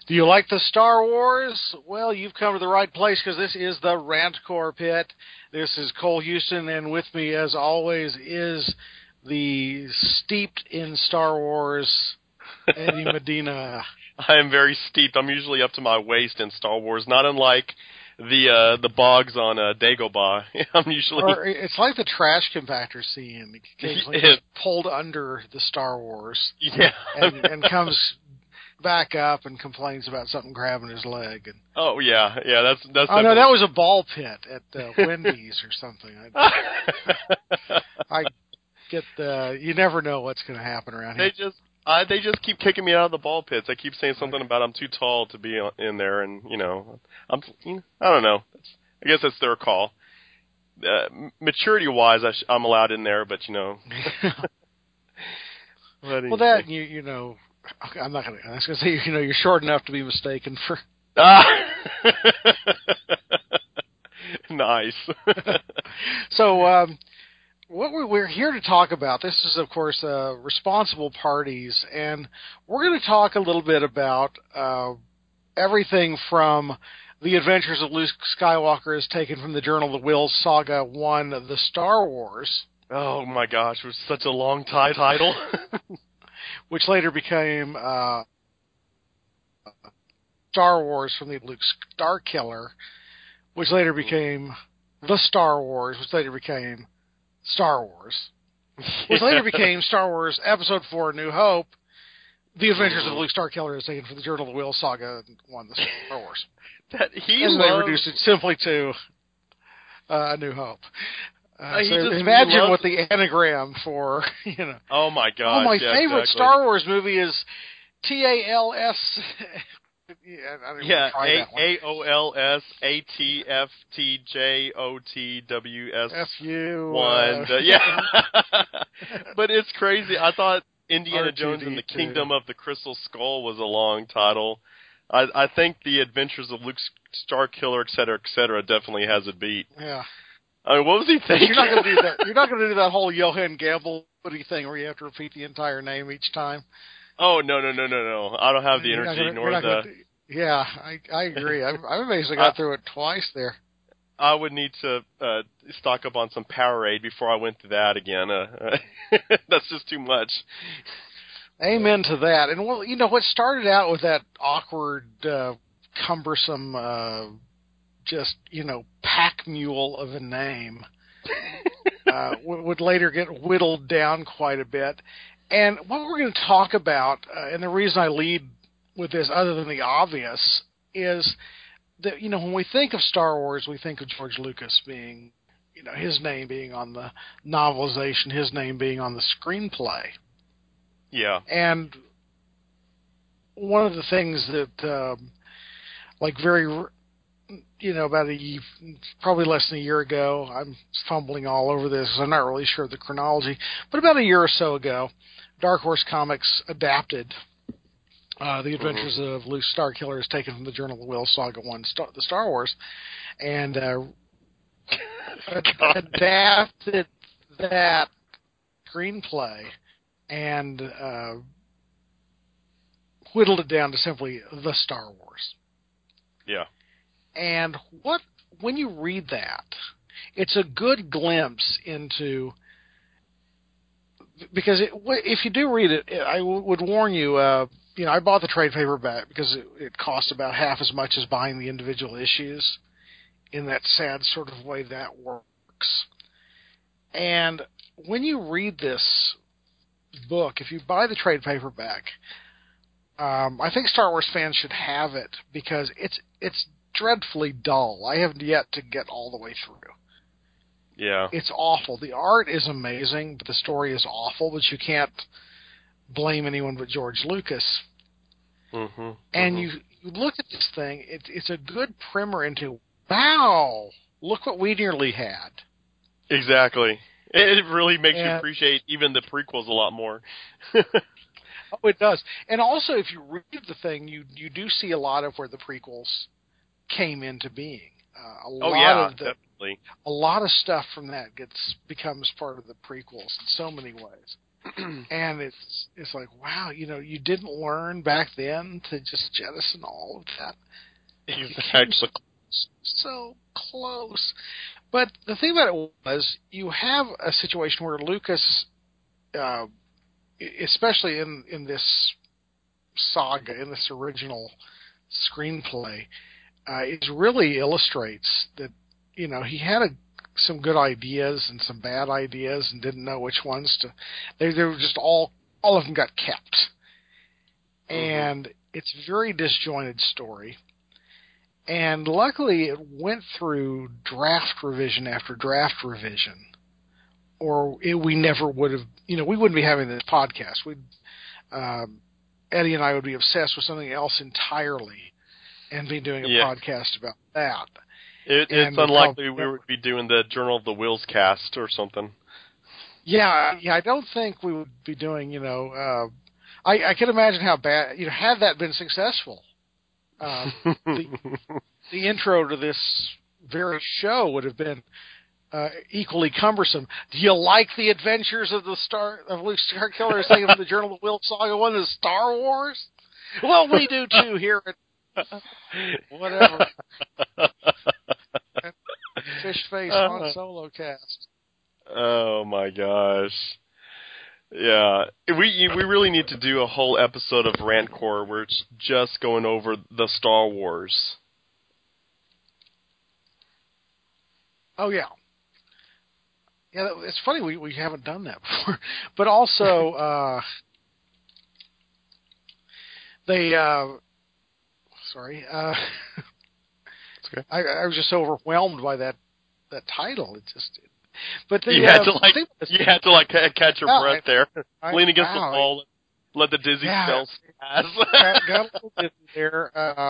Do you like the Star Wars? Well, you've come to the right place because this is the Rantcore Pit. This is Cole Houston, and with me, as always, is the steeped in Star Wars Eddie Medina. I am very steeped. I'm usually up to my waist in Star Wars, not unlike the bogs on Dagobah. I'm usually... Or it's like the trash compactor scene. Occasionally gets pulled under the Star Wars. Yeah. and comes back up and complains about something grabbing his leg. And, oh, yeah. That's oh, no, that was a ball pit at Wendy's or something. I get you never know what's going to happen around here. They just keep kicking me out of the ball pits. They keep saying something about I'm too tall to be in there, and I don't know. I guess that's their call. Maturity-wise, I'm allowed in there, but Well, that okay, I'm not going to. I was going to say you're short enough to be mistaken for. Nice. So. What we're here to talk about, this is, of course, responsible parties, and we're going to talk a little bit about everything from The Adventures of Luke Skywalker as taken from the Journal of the Whills Saga 1, The Star Wars. Oh, my gosh, it was such a long title. Which later became Star Wars from the Luke Starkiller, which later became The Star Wars, which later became Star Wars, which later became Star Wars Episode 4, New Hope, The Adventures of Luke Starkiller is taken from the Journal of the Whills Saga 1, The Star Wars. And they reduced it simply to A New Hope. So imagine what the anagram for, Oh my gosh. Oh, my favorite Star Wars movie is TALS. AOLSATFTJOTWS1. Yeah. But it's crazy. I thought Indiana Jones and the Kingdom of the Crystal Skull was a long title. I think The Adventures of Luke Starkiller, et cetera, definitely has a beat. Yeah. I mean, what was he thinking? You're not going to do that. You're not going to do that whole Johann Gamble thing where you have to repeat the entire name each time. Oh, no. I don't have the energy nor the... Yeah, I agree. I'm amazed I got through it twice there. I would need to stock up on some Powerade before I went to that again. That's just too much. Amen to that. And, well, what started out with that awkward, cumbersome, pack mule of a name would later get whittled down quite a bit. And what we're going to talk about, and the reason I lead with this, other than the obvious, is that, when we think of Star Wars, we think of George Lucas being, his name being on the novelization, his name being on the screenplay. Yeah. And one of the things that, about probably less than a year ago, I'm fumbling all over this, I'm not really sure of the chronology, but about a year or so ago, Dark Horse Comics adapted The Adventures of Luke Starkiller is taken from the Journal of the Whills Saga 1, The Star Wars, and adapted that screenplay and whittled it down to simply The Star Wars. Yeah. And when you read that, it's a good glimpse into... Because if you do read it, I would warn you, I bought the trade paperback because it cost about half as much as buying the individual issues in that sad sort of way that works. And when you read this book, if you buy the trade paperback, I think Star Wars fans should have it because it's dreadfully dull. I haven't yet to get all the way through. Yeah. It's awful. The art is amazing, but the story is awful, but you can't blame anyone but George Lucas. And you look at this thing, it's a good primer into, wow, look what we nearly had. Exactly. It really makes you appreciate even the prequels a lot more. Oh, it does. And also, if you read the thing, you do see a lot of where the prequels came into being. Definitely. A lot of stuff from that becomes part of the prequels in so many ways. And it's like, wow, you didn't learn back then to just jettison all of that. Exactly. So close. But the thing about it was, you have a situation where Lucas, especially in this saga, in this original screenplay, it really illustrates that, he had some good ideas and some bad ideas and didn't know which ones to. They were just all of them got kept. And it's a very disjointed story. And luckily, it went through draft revision after draft revision, or we never would have. We wouldn't be having this podcast. Eddie and I would be obsessed with something else entirely, and be doing a podcast about that. It's unlikely we would be doing the Journal of the Wheels cast or something. Yeah, I don't think we would be doing. I can imagine how bad. Had that been successful. The intro to this very show would have been equally cumbersome. Do you like the adventures of Luke Starkiller saying of the Journal of the Wheels Saga? One is Star Wars? Well, we do too here at whatever. Fish Face on Solo Cast. Oh my gosh. Yeah, we really need to do a whole episode of Rantcore where it's just going over the Star Wars. Oh yeah, it's funny we haven't done that before. But also, sorry, okay. I was just overwhelmed by that title. It just. But you had to catch your breath there, lean against the wall, let the dizzy spells pass. Got a little dizzy there.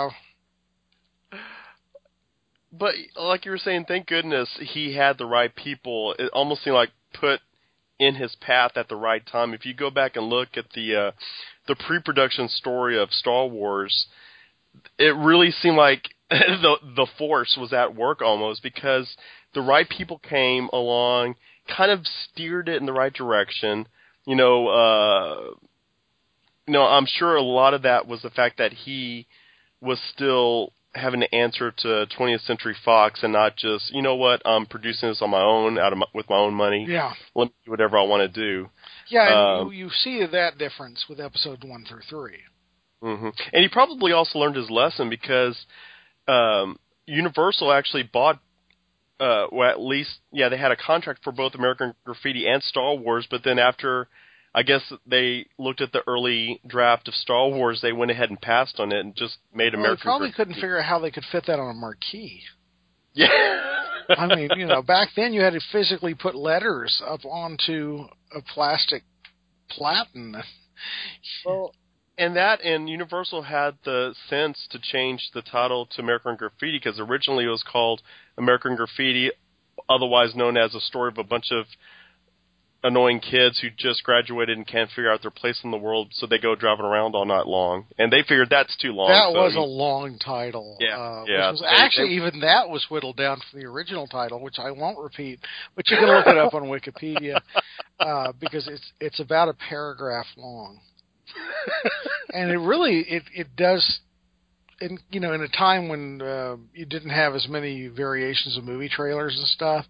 But like you were saying, thank goodness he had the right people. It almost seemed like put in his path at the right time. If you go back and look at the pre-production story of Star Wars, it really seemed like the Force was at work almost, because the right people came along, kind of steered it in the right direction. I'm sure a lot of that was the fact that he was still having to answer to 20th Century Fox and not just, I'm producing this on my own, with my own money. Yeah. Let me do whatever I want to do. Yeah, and you see that difference with episodes 1 through 3. Mm-hmm. And he probably also learned his lesson because Universal actually bought, at least, they had a contract for both American Graffiti and Star Wars, but then after, I guess, they looked at the early draft of Star Wars, they went ahead and passed on it and just made American Graffiti. They probably couldn't figure out how they could fit that on a marquee. Yeah. I mean, back then you had to physically put letters up onto a plastic platen. Well, and Universal had the sense to change the title to American Graffiti, because originally it was called American Graffiti, otherwise known as a story of a bunch of annoying kids who just graduated and can't figure out their place in the world, so they go driving around all night long. And they figured that's too long. That was a long title. Yeah. Even that was whittled down from the original title, which I won't repeat, but you can look it up on Wikipedia, because it's about a paragraph long. And it really, it does, in a time when you didn't have as many variations of movie trailers and stuff,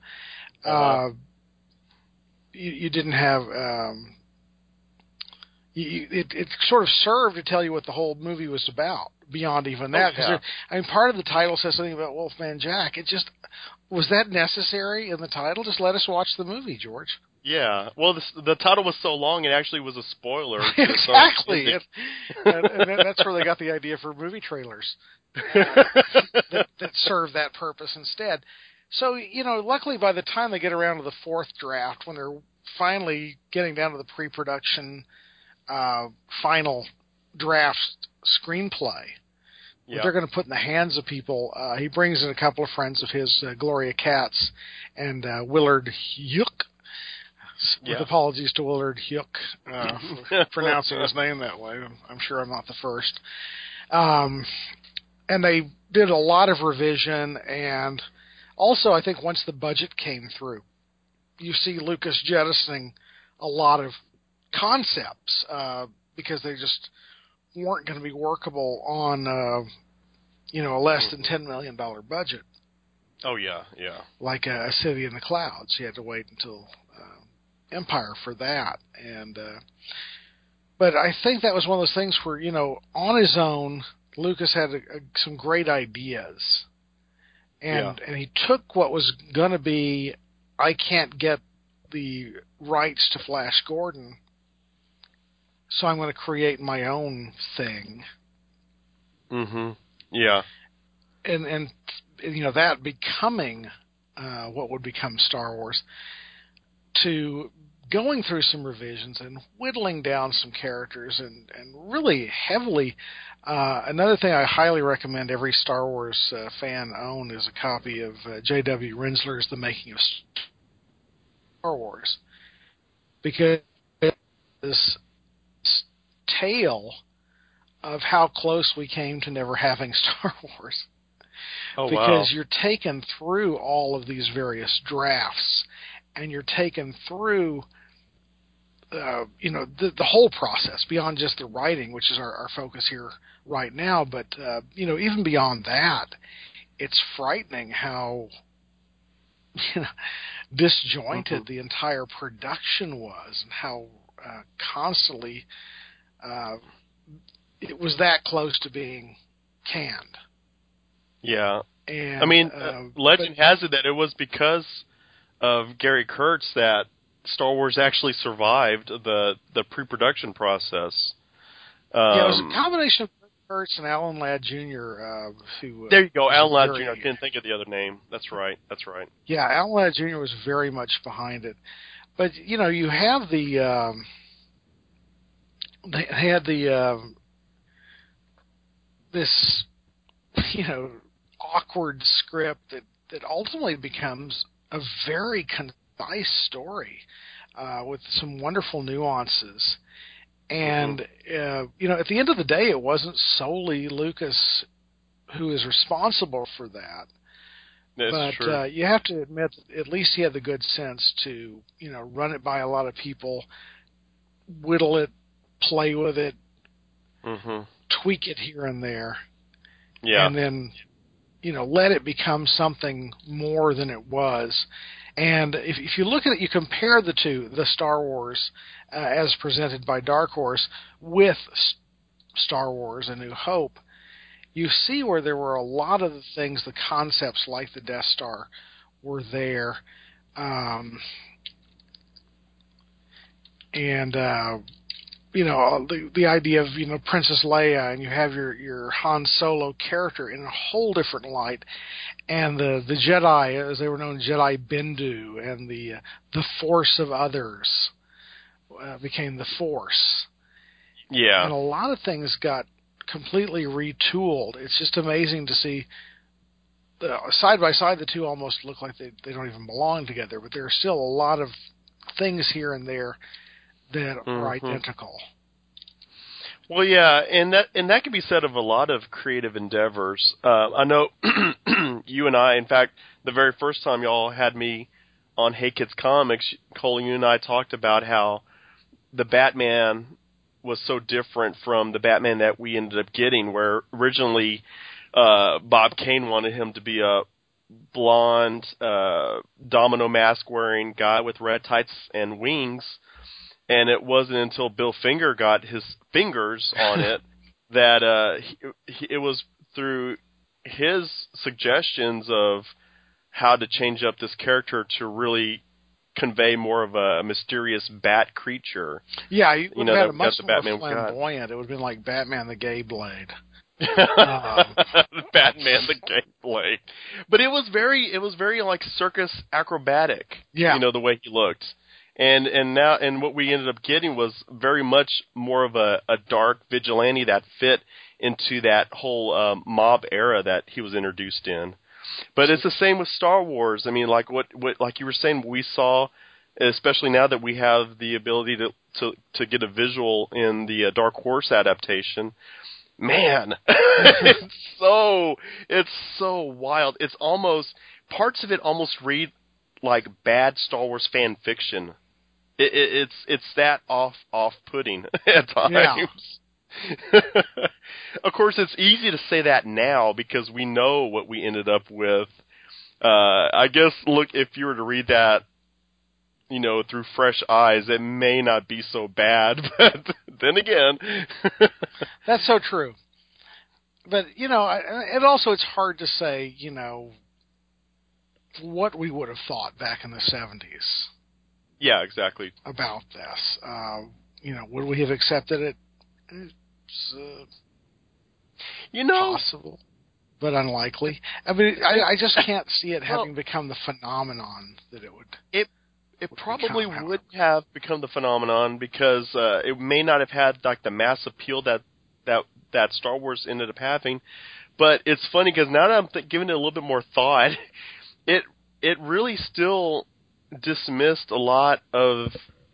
you didn't have, it sort of served to tell you what the whole movie was about, beyond even that. Because part of the title says something about Wolfman Jack. It just, was that necessary in the title? Just let us watch the movie, George. Yeah, well, the title was so long, it actually was a spoiler. Exactly. And that's where they got the idea for movie trailers that serve that purpose instead. So, luckily by the time they get around to the fourth draft, when they're finally getting down to the pre-production final draft screenplay, they're going to put in the hands of people, he brings in a couple of friends of his, Gloria Katz and Willard Huyck. With apologies to Willard Huyck for pronouncing his name that way. I'm sure I'm not the first. And they did a lot of revision, and also I think once the budget came through, you see Lucas jettisoning a lot of concepts because they just weren't going to be workable on a less than $10 million budget. Oh yeah. Like a City in the Clouds, you had to wait until Empire for that, and but I think that was one of those things where on his own, Lucas had some great ideas, and he took what was going to be, I can't get the rights to Flash Gordon, so I'm going to create my own thing. Mm-hmm. Yeah. And that becoming what would become Star Wars, to going through some revisions and whittling down some characters and really heavily. Another thing I highly recommend every Star Wars fan own is a copy of J.W. Rinsler's The Making of Star Wars, because this tale of how close we came to never having Star Wars. Oh, because wow. you're taken through all of these various drafts, and you're taken through the whole process beyond just the writing, which is our focus here right now. But even beyond that, it's frightening how disjointed the entire production was, and how constantly it was that close to being canned. Yeah. And, I mean, legend has it that it was because of Gary Kurtz that Star Wars actually survived the pre-production process. It was a combination of Kurtz and Alan Ladd Jr. Who there you go, Alan Ladd Jr. I couldn't think of the other name. That's right. Yeah, Alan Ladd Jr. was very much behind it. But you have the they had the this awkward script that ultimately becomes a very concise story with some wonderful nuances. And at the end of the day, it wasn't solely Lucas who is responsible for that. That's true. You have to admit that at least he had the good sense to run it by a lot of people, whittle it, play with it, tweak it here and there, and then let it become something more than it was. And if you look at it, you compare the two, the Star Wars as presented by Dark Horse with Star Wars A New Hope, you see where there were a lot of the things, the concepts like the Death Star were there. The idea of Princess Leia, and you have your Han Solo character in a whole different light, and the Jedi, as they were known, Jedi Bendu, and the Force of Others became the Force. Yeah, and a lot of things got completely retooled. It's just amazing to see. Side by side, the two almost look like they don't even belong together, but there are still a lot of things here and there that are identical. Well, yeah, and that can be said of a lot of creative endeavors. I know you and I, in fact, the very first time y'all had me on Hey Kids Comics, Cole, you and I talked about how the Batman was so different from the Batman that we ended up getting, where originally Bob Kane wanted him to be a blonde, domino mask-wearing guy with red tights and wings. And it wasn't until Bill Finger got his fingers on it that it was through his suggestions of how to change up this character to really convey more of a mysterious bat creature. Yeah, you would have had a much more flamboyant. It would have been like Batman the Gay Blade. Batman the Gay Blade. But it was very like circus acrobatic. Yeah. The way he looked. And what we ended up getting was very much more of a dark vigilante that fit into that whole mob era that he was introduced in. But it's the same with Star Wars. I mean, like what like you were saying, we saw, especially now that we have the ability to get a visual in the Dark Horse adaptation. Man, it's so wild. It's almost, parts of it almost read like bad Star Wars fan fiction. It's that off-putting at times. Yeah. Of course, it's easy to say that now because we know what we ended up with. I guess, look, if you were to read that, through fresh eyes, it may not be so bad. But then again, that's so true. But and also it's hard to say, what we would have thought back in the 70s. Yeah, exactly. About this, would we have accepted it? It's, possible, but unlikely. I mean, I just can't see it having become the phenomenon that it would. It probably would have become the phenomenon because it may not have had like the mass appeal that Star Wars ended up having. But it's funny because now that I'm giving it a little bit more thought, it really still dismissed a lot of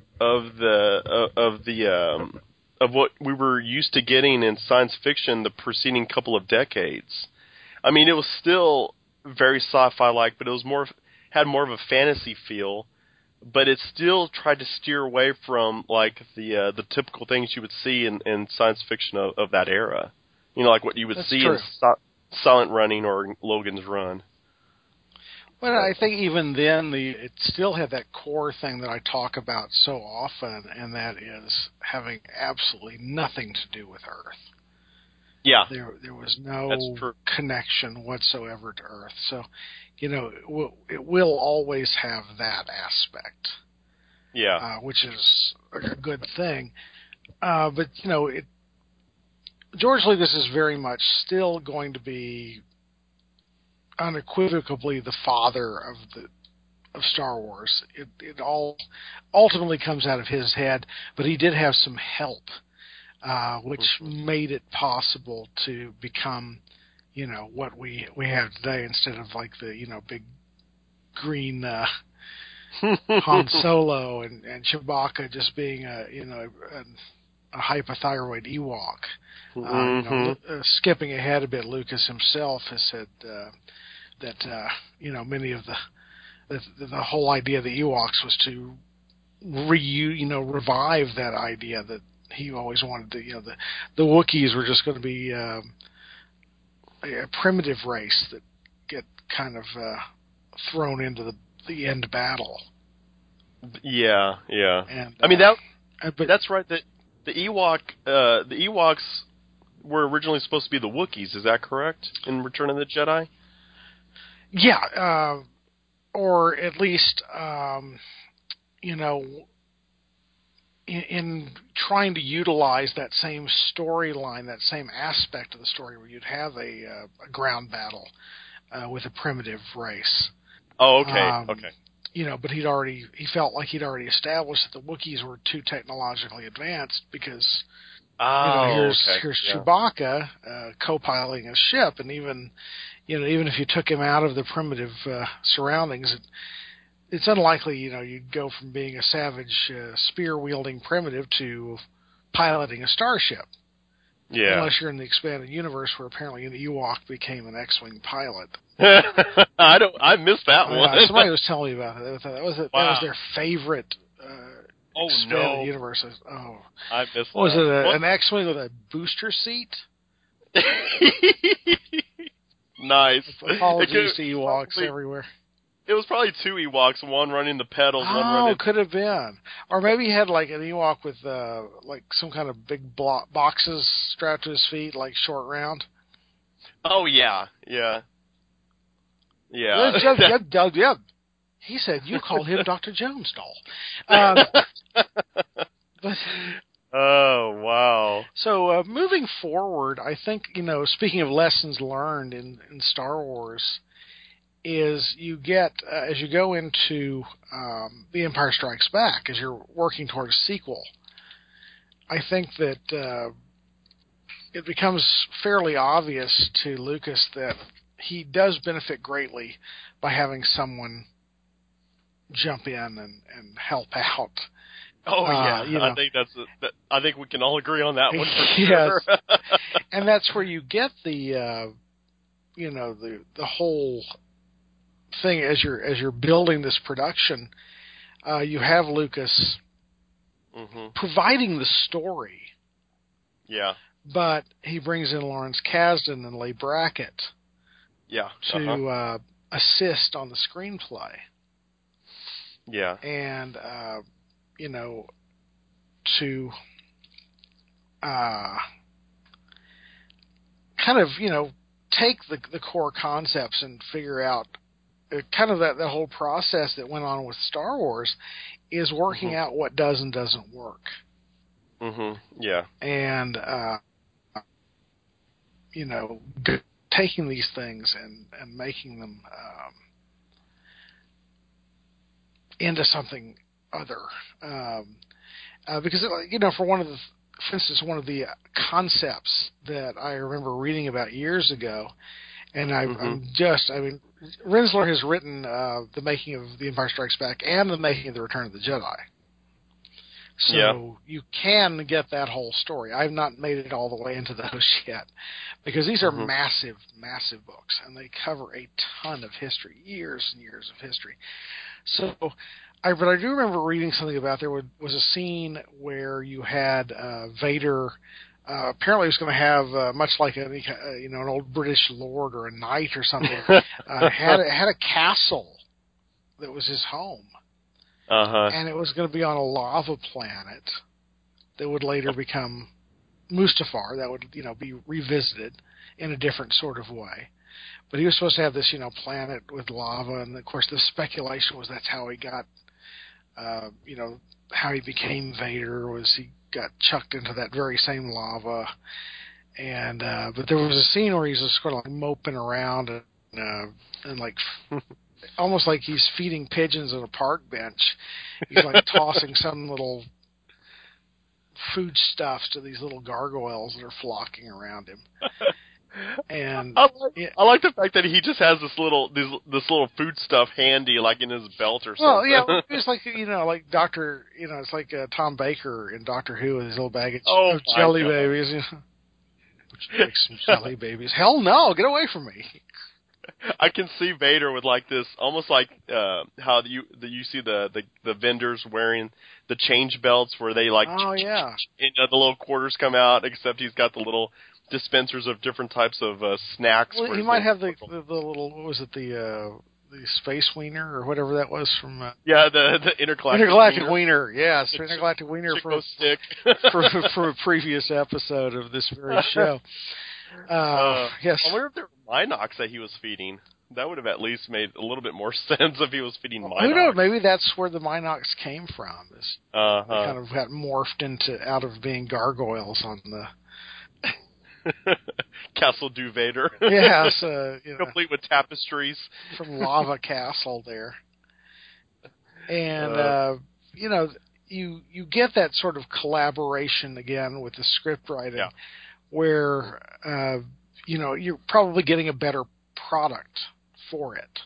what we were used to getting in science fiction the preceding couple of decades. I mean, it was still very sci-fi like, but it was had more of a fantasy feel. But it still tried to steer away from like the typical things you would see in science fiction of that era. Like what you would see in Silent Running or Logan's Run. Well, I think even then, it still had that core thing that I talk about so often, and that is having absolutely nothing to do with Earth. Yeah. There was no connection whatsoever to Earth. So, it will always have that aspect. Yeah. Which is a good thing. But, George Lucas is very much still going to be unequivocally the father of Star Wars. It all ultimately comes out of his head, but he did have some help, which made it possible to become, what we have today instead of like the big green Han Solo and Chewbacca just being a hypothyroid Ewok. Skipping ahead a bit, Lucas himself has said that many of the whole idea of the Ewoks was to revive that idea that he always wanted to. The Wookiees were just going to be a primitive race that get kind of thrown into the end battle. Yeah, yeah. And, I mean that's right. The Ewoks were originally supposed to be the Wookiees. Is that correct? In Return of the Jedi. Yeah, or at least, in trying to utilize that same storyline, that same aspect of the story where you'd have a ground battle with a primitive race. Oh, okay, okay. But he felt like he'd already established that the Wookiees were too technologically advanced because, here's Chewbacca co-piloting a ship, and even if you took him out of the primitive surroundings, it's unlikely, you'd go from being a savage spear-wielding primitive to piloting a starship. Yeah. Unless you're in the expanded universe where apparently an Ewok became an X-Wing pilot. I missed that one. Somebody was telling me about it. That was their favorite expanded universe. I missed what that. Was it an X-Wing with a booster seat? Nice. Apologies to Ewoks everywhere. It was probably two Ewoks, one running the pedals, one running... could have been. Or maybe he had like an Ewok with like some kind of big boxes strapped to his feet, like short round. Oh, yeah. Yeah. Yeah. He said you call him Dr. Jones doll. But... Oh, wow. So moving forward, I think, speaking of lessons learned in Star Wars, is you get, as you go into The Empire Strikes Back, as you're working toward a sequel, I think that it becomes fairly obvious to Lucas that he does benefit greatly by having someone jump in and help out. Oh yeah, I think I think we can all agree on that one for sure. Yes. And that's where you get the the whole thing as you're building this production. You have Lucas providing the story. Yeah. But he brings in Lawrence Kasdan and Leigh Brackett to assist on the screenplay. Yeah. And, to kind of, take the core concepts and figure out kind of that whole process that went on with Star Wars is working out what does and doesn't work. Yeah. And, taking these things and making them into something other. Because, for instance, one of the concepts that I remember reading about years ago, and Rensler has written The Making of The Empire Strikes Back and The Making of The Return of the Jedi. So you can get that whole story. I've not made it all the way into those yet, because these are massive, massive books, and they cover a ton of history, years and years of history. So, but I do remember reading something about there was a scene where you had Vader. Apparently, he was going to have much like an old British lord or a knight or something. Had a castle that was his home. And it was going to be on a lava planet that would later become Mustafar. That would, be revisited in a different sort of way. But he was supposed to have this, planet with lava, and of course the speculation was that's how he got, how he became Vader, was he got chucked into that very same lava. And but there was a scene where he's just sort of like moping around and like almost like he's feeding pigeons at a park bench. He's like tossing some little food stuffs to these little gargoyles that are flocking around him. And I like the fact that he just has this little food stuff handy, like in his belt or something. Well, yeah, it's like like Doctor, it's like Tom Baker in Doctor Who with his little bag of jelly babies. Would you like some jelly babies? Hell no! Get away from me. I can see Vader with like this, almost like how you see the vendors wearing the change belts where they like the little quarters come out, except he's got the little dispensers of different types of snacks. Well, he might have the little, what was it, the Space Wiener or whatever that was from. The Intergalactic Wiener. Yes, Intergalactic Wiener for a previous episode of this very show. Yes. I wonder if there were Minox that he was feeding. That would have at least made a little bit more sense if he was feeding Minox. Who knows? Maybe that's where the Minox came from. They kind of got morphed out of being gargoyles on the Castle Du Vader. Yes, complete with tapestries from Lava Castle there, and you get that sort of collaboration again with the script writing, where you're probably getting a better product for it.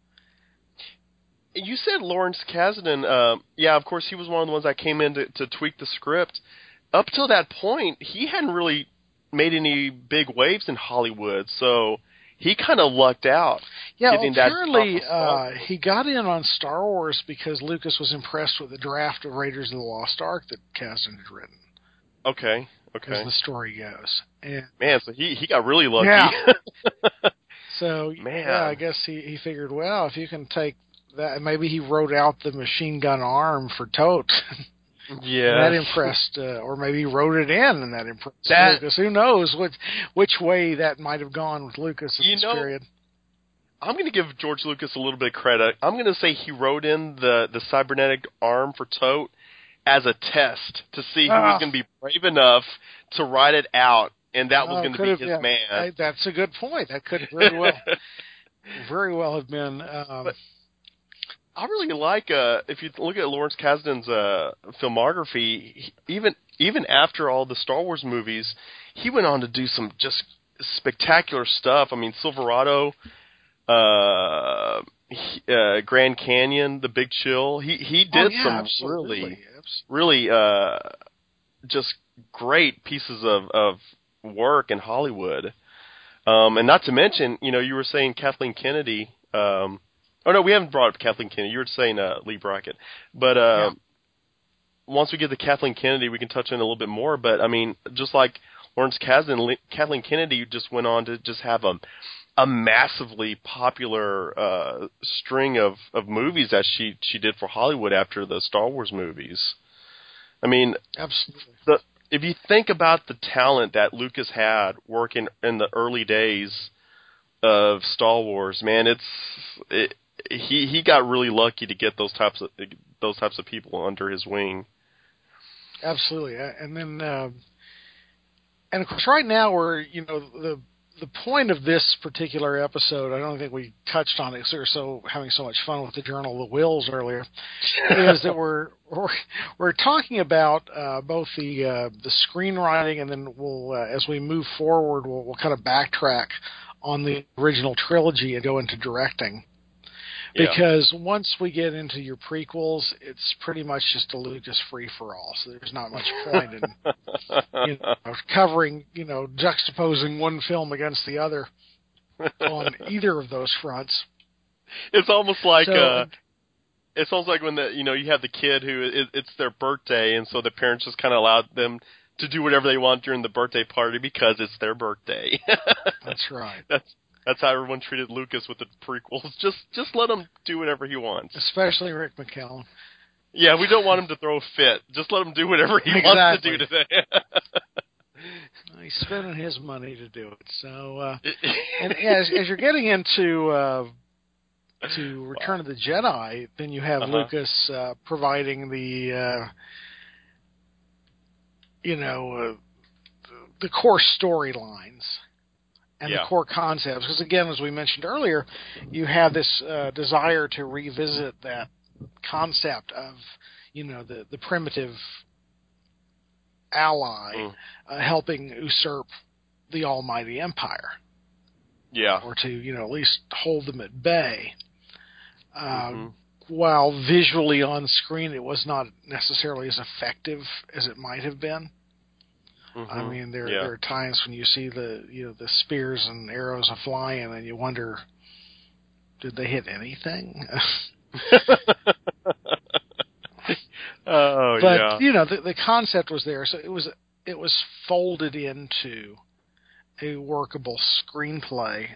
You said Lawrence Kasdan. Of course, he was one of the ones that came in to tweak the script. Up till that point, he hadn't really made any big waves in Hollywood, so he kind of lucked out. Yeah, apparently he got in on Star Wars because Lucas was impressed with the draft of Raiders of the Lost Ark that Kasdan had written. Okay. As the story goes. And, man, so he got really lucky. Yeah. So, man. Yeah, I guess he figured, well, if you can take that, maybe he wrote out the machine gun arm for Tote. Yeah, that impressed, or maybe he wrote it in, and that impressed Lucas. Who knows which way that might have gone with Lucas at this period. I'm going to give George Lucas a little bit of credit. I'm going to say he wrote in the cybernetic arm for Tote as a test to see who was going to be brave enough to write it out, and that was going to be his man. That's a good point. That could very well have been. But I really like if you look at Lawrence Kasdan's filmography. Even after all the Star Wars movies, he went on to do some just spectacular stuff. I mean, Silverado, Grand Canyon, The Big Chill. He did some really just great pieces of work in Hollywood. And not to mention, you were saying Kathleen Kennedy. Oh no, we haven't brought up Kathleen Kennedy. You were saying Leigh Brackett, but once we get to Kathleen Kennedy, we can touch on it a little bit more. But I mean, just like Lawrence Kasdan, Kathleen Kennedy just went on to just have a massively popular string of movies that she did for Hollywood after the Star Wars movies. I mean, absolutely. If you think about the talent that Lucas had working in the early days of Star Wars, man, he got really lucky to get those types of people under his wing. Absolutely, and then and of course, right now we're the point of this particular episode. I don't think we touched on it because we were so having so much fun with the Journal of the Whills earlier. Is that we're talking about both the screenwriting, and then we'll as we move forward, we'll kind of backtrack on the original trilogy and go into directing. Because once we get into your prequels, it's pretty much just a Lucas free-for-all. So there's not much point in covering, juxtaposing one film against the other on either of those fronts. It's almost like when you have the kid who it's their birthday, and so the parents just kind of allowed them to do whatever they want during the birthday party because it's their birthday. That's right. That's how everyone treated Lucas with the prequels. Just let him do whatever he wants. Especially Rick McCallum. Yeah, we don't want him to throw a fit. Just let him do whatever he wants to do today. He's spending his money to do it. So, and as you're getting into to Return of the Jedi, then you have Lucas providing the the core storylines. And the core concepts, because again, as we mentioned earlier, you have this desire to revisit that concept of, the primitive ally helping usurp the almighty empire. Yeah. Or to, at least hold them at bay. While visually on screen it was not necessarily as effective as it might have been. I mean, there are times when you see the spears and arrows are flying, and you wonder, did they hit anything? But the concept was there, so it was folded into a workable screenplay.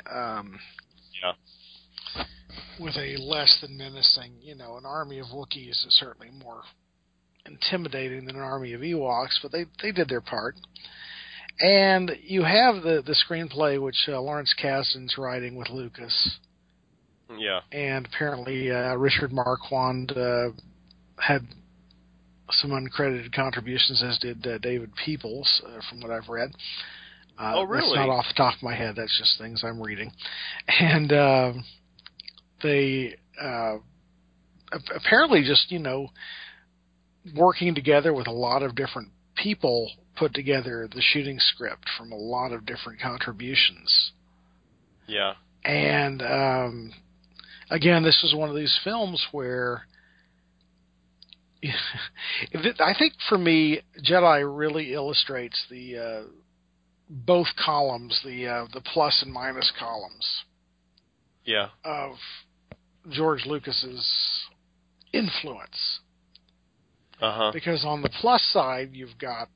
With a less than menacing, an army of Wookiees is certainly more intimidating than an army of Ewoks, but they did their part. And you have the screenplay which Lawrence Kasdan's writing with Lucas. Yeah. And apparently Richard Marquand had some uncredited contributions, as did David Peoples, from what I've read. Oh, really? That's not off the top of my head. That's just things I'm reading. And they apparently just, working together with a lot of different people, put together the shooting script from a lot of different contributions. Yeah. And again, this is one of these films where I think for me, Jedi really illustrates the both columns, the plus and minus columns. Yeah. Of George Lucas's influence. Because on the plus side, you've got,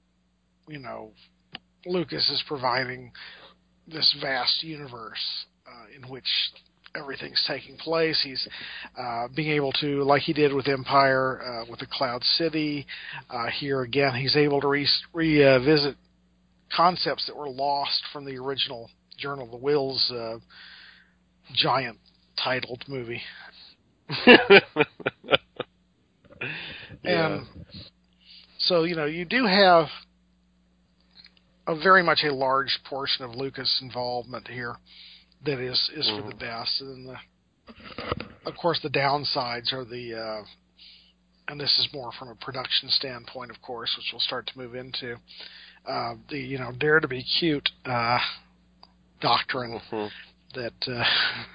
Lucas is providing this vast universe in which everything's taking place. He's being able to, like he did with Empire, with the Cloud City. Here again, he's able to revisit concepts that were lost from the original Journal of the Whills giant titled movie. And so, you do have very much a large portion of Lucas' involvement here that is for the best. And of course, the downsides are and this is more from a production standpoint, of course, which we'll start to move into, the dare to be cute doctrine that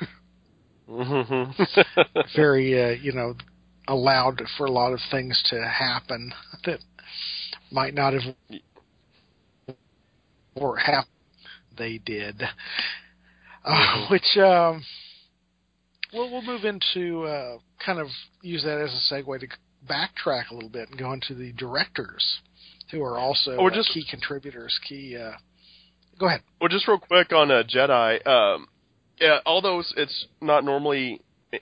very, allowed for a lot of things to happen that might not have or happened. They did, which we'll move into kind of use that as a segue to backtrack a little bit and go into the directors, who are also key contributors. Go ahead. Well, just real quick on Jedi. Although it's not normally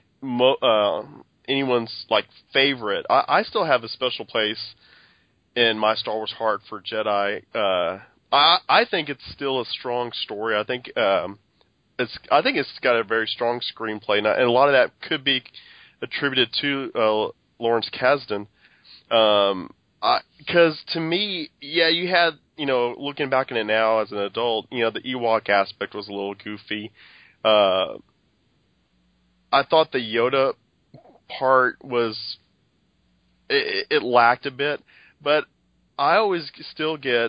anyone's favorite, I still have a special place in my Star Wars heart for Jedi. I think it's still a strong story. I think it's got a very strong screenplay, and a lot of that could be attributed to Lawrence Kasdan. Because to me, you had, looking back on it now as an adult, the Ewok aspect was a little goofy. I thought the Yoda part it lacked a bit, but I always still get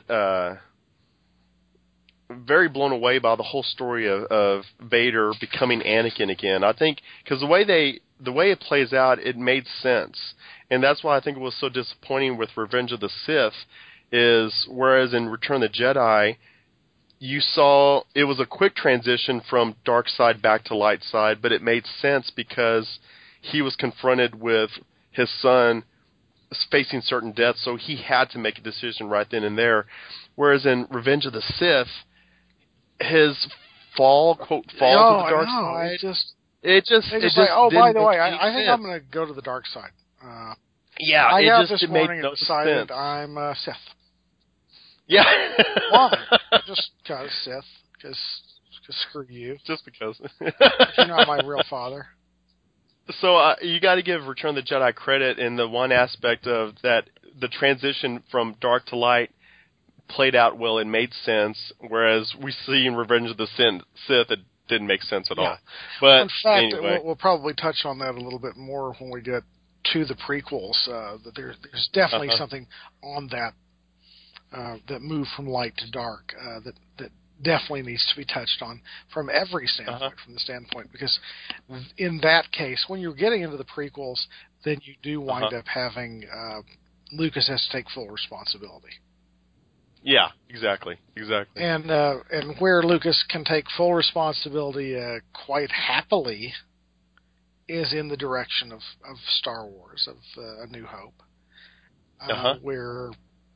very blown away by the whole story of Vader becoming Anakin again. I think because the way it plays out, it made sense, and that's why I think it was so disappointing with Revenge of the Sith. Is whereas in Return of the Jedi, you saw it was a quick transition from dark side back to light side, but it made sense because he was confronted with his son facing certain death, so he had to make a decision right then and there. Whereas in Revenge of the Sith, his fall to the dark side. By the way, I think I'm going to go to the dark side. I got up this morning and decided I'm Sith. Yeah. Why? Just because Sith. Because screw you. Just because. You're not my real father. So you got to give Return of the Jedi credit in the one aspect of that the transition from dark to light played out well and made sense, whereas we see in Revenge of the Sith it didn't make sense at all. But in fact, anyway. we'll probably touch on that a little bit more when we get to the prequels. That there's definitely something on that that move from light to dark that definitely needs to be touched on from every standpoint, from the standpoint, because in that case, when you're getting into the prequels, then you do wind up having Lucas has to take full responsibility. Yeah, exactly. And where Lucas can take full responsibility quite happily is in the direction of Star Wars, of A New Hope, where,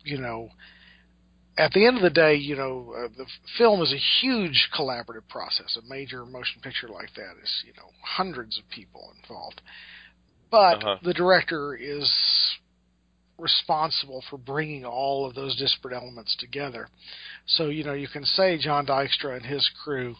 at the end of the day, the film is a huge collaborative process. A major motion picture like that is, hundreds of people involved. But the director is responsible for bringing all of those disparate elements together. So, you can say John Dykstra and his crew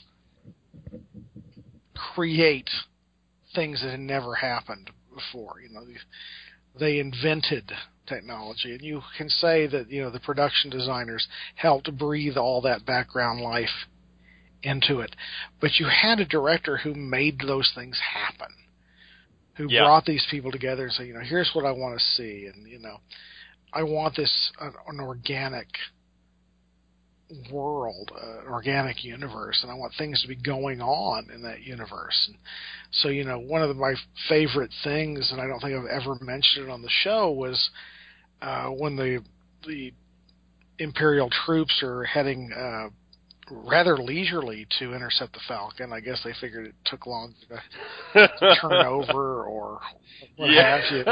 create things that had never happened before. They invented technology, and you can say that the production designers helped breathe all that background life into it. But you had a director who made those things happen, who brought these people together and say, here's what I want to see, and I want this an organic world, an organic universe, and I want things to be going on in that universe. And so, one of my favorite things, and I don't think I've ever mentioned it on the show, was when the Imperial troops are heading rather leisurely to intercept the Falcon. I guess they figured it took long to turn over or what have you.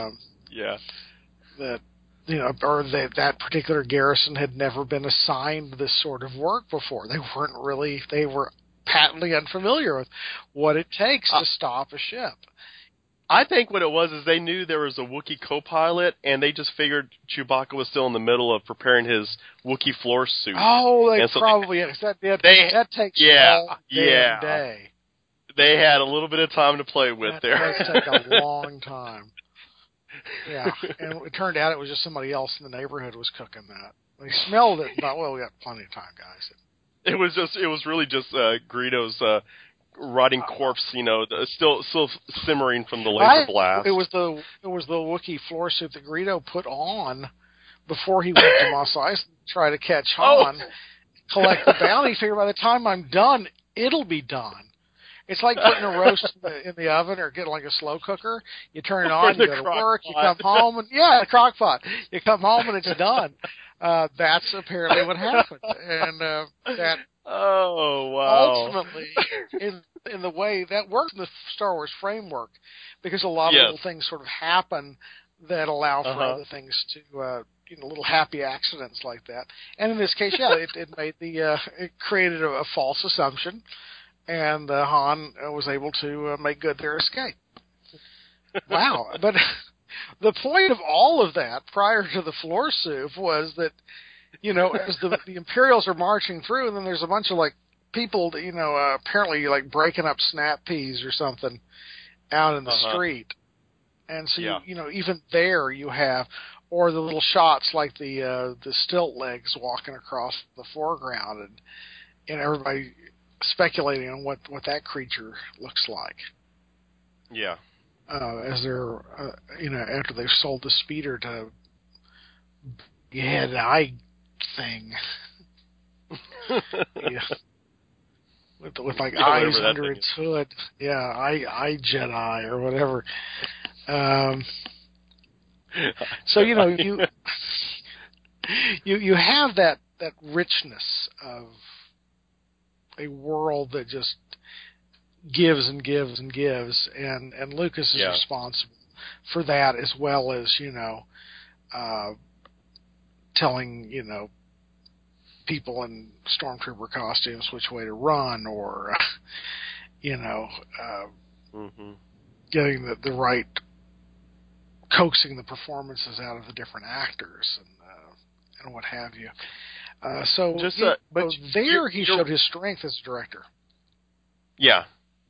That particular garrison had never been assigned this sort of work before. They were patently unfamiliar with what it takes to stop a ship. I think what it was is they knew there was a Wookiee co-pilot, and they just figured Chewbacca was still in the middle of preparing his Wookiee floor suit. Oh, probably that takes all day. They had a little bit of time to play with there. That does take a long time. Yeah, and it turned out it was just somebody else in the neighborhood was cooking that. They smelled it and thought, well, we got plenty of time, guys. It was really just Greedo's rotting corpse, still simmering from the laser blast. It was the Wookiee floor suit that Greedo put on before he went to Mos Eisley to try to catch Han, collect the bounty. Figure by the time I'm done, it'll be done. It's like putting a roast in the oven or getting like a slow cooker. You turn it on, you go to work, you come home, and the crock pot. You come home and it's done. That's apparently what happened, and that. Oh, wow. Ultimately, in the way that works in the Star Wars framework, because a lot of little things sort of happen that allow for other things to, little happy accidents like that. And in this case, it made it created a false assumption, and Han was able to make good their escape. Wow. But the point of all of that, prior to the floor soup, was that, as the Imperials are marching through, and then there's a bunch of, people, apparently, breaking up snap peas or something out in the street. And so, even there you have, or the little shots like the stilt legs walking across the foreground, and everybody speculating on what that creature looks like. Yeah. As they're, after they've sold the speeder to an eye thing. Yeah. With eyes under its hood. Yeah, eye Jedi or whatever. So you have that richness of a world that just gives and gives and gives, and Lucas is responsible for that, as well as telling people in stormtrooper costumes which way to run, or getting the right, coaxing the performances out of the different actors and what have you. He showed his strength as a director. Yeah.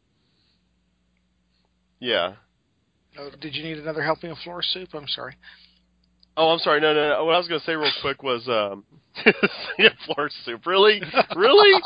Yeah. Did you need another helping of floor soup? I'm sorry. Oh, I'm sorry. No. What I was going to say real quick was floor soup. Really? Really?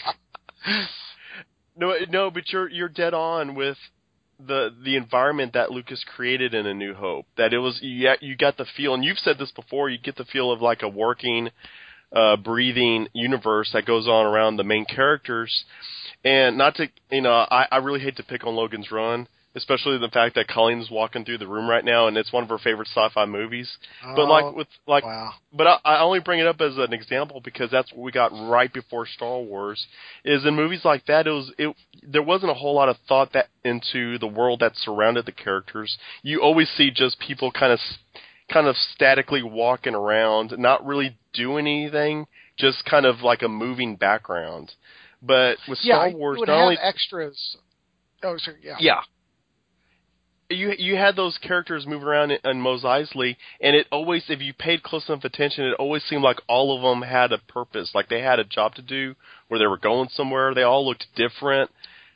No. But you're dead on with the environment that Lucas created in A New Hope. That it was you got the feel, and you've said this before. You get the feel of like a working, breathing universe that goes on around the main characters. And not to, I really hate to pick on Logan's Run, especially the fact that Colleen's walking through the room right now, and it's one of her favorite sci-fi movies. Wow. But I only bring it up as an example because that's what we got right before Star Wars. Is in movies like that, there wasn't a whole lot of thought that into the world that surrounded the characters. You always see just people kind of statically walking around, not really doing anything, just kind of like a moving background. But with Star Wars, you would have extras. Oh, sorry, yeah. Yeah. You had those characters moving around in Mos Eisley, and it always, if you paid close enough attention, it always seemed like all of them had a purpose, like they had a job to do, or they were going somewhere. They all looked different.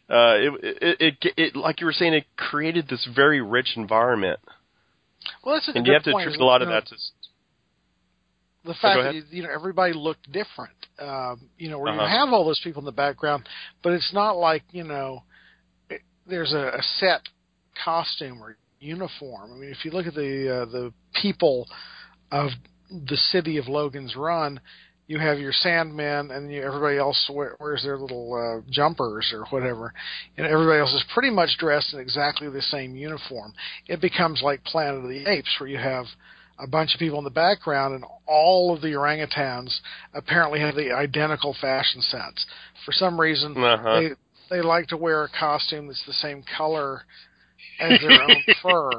It like you were saying, it created this very rich environment. Well, that's a and good you have to point, attribute a lot of that to the fact that everybody looked different. Where you have all those people in the background, but it's not like there's a set costume or uniform. I mean, if you look at the people of the city of Logan's Run, you have your Sandmen, and everybody else wears their little jumpers or whatever, and everybody else is pretty much dressed in exactly the same uniform. It becomes like Planet of the Apes, where you have a bunch of people in the background, and all of the orangutans apparently have the identical fashion sense. For some reason, they like to wear a costume that's the same color as their own fur.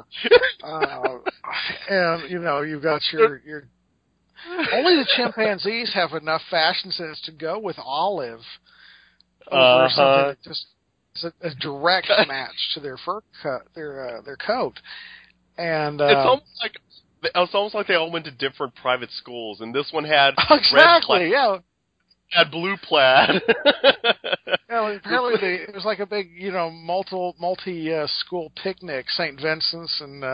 And, you've got your only the chimpanzees have enough fashion sense to go with olive over something that just is a direct match to their fur cut, their coat. And it's almost like they all went to different private schools, and this one had red plaid, had blue plaid. Apparently it was like a big, multi school picnic. St. Vincent's and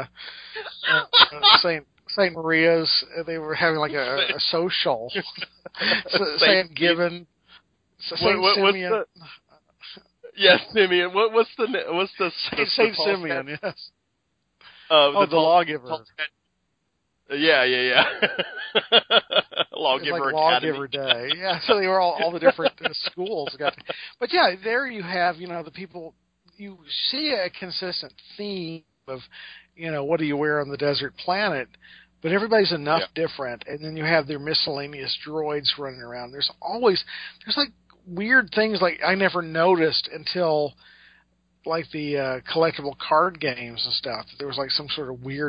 St. Maria's. They were having like a social. St. Gibbon. St. Simeon. Yes, Simeon. What's the St. Simeon? Yes. The lawgiver. Yeah. Lawgiver Academy. Lawgiver Day. Yeah, so they were all the different schools. But yeah, there you have, the people, you see a consistent theme of, what do you wear on the desert planet, but everybody's enough different, and then you have their miscellaneous droids running around. There's like weird things like I never noticed until like the collectible card games and stuff. There was like some sort of weird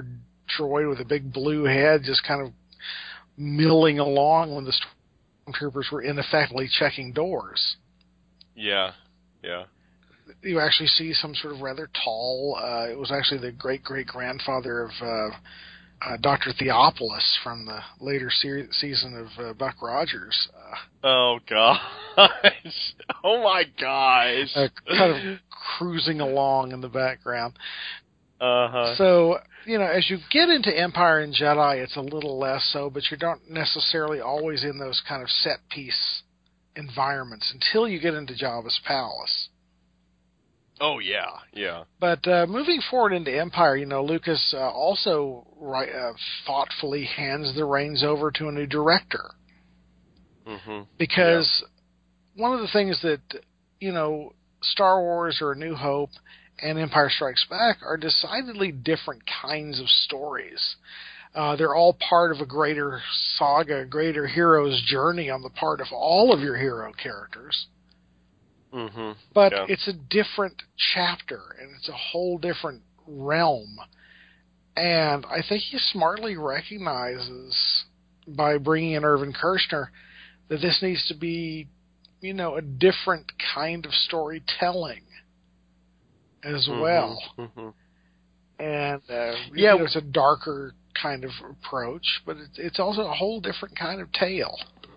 droid with a big blue head just kind of milling along when the stormtroopers were ineffectively checking doors. Yeah, yeah. You actually see some sort of rather tall, it was actually the great-great-grandfather of Dr. Theopolis from the later season of Buck Rogers. Oh, gosh. Oh, my gosh. Kind of cruising along in the background. Uh-huh. So, as you get into Empire and Jedi, it's a little less so, but you don't necessarily always in those kind of set-piece environments until you get into Jabba's palace. Oh, yeah, yeah. But moving forward into Empire, Lucas also thoughtfully hands the reins over to a new director. Mm-hmm. Because one of the things that, Star Wars or A New Hope and Empire Strikes Back are decidedly different kinds of stories. They're all part of a greater saga, a greater hero's journey on the part of all of your hero characters. Mm-hmm. But it's a different chapter, and it's a whole different realm. And I think he smartly recognizes, by bringing in Irvin Kershner, that this needs to be, a different kind of storytelling as well. Mm-hmm. And, it's a darker kind of approach, but it's also a whole different kind of tale.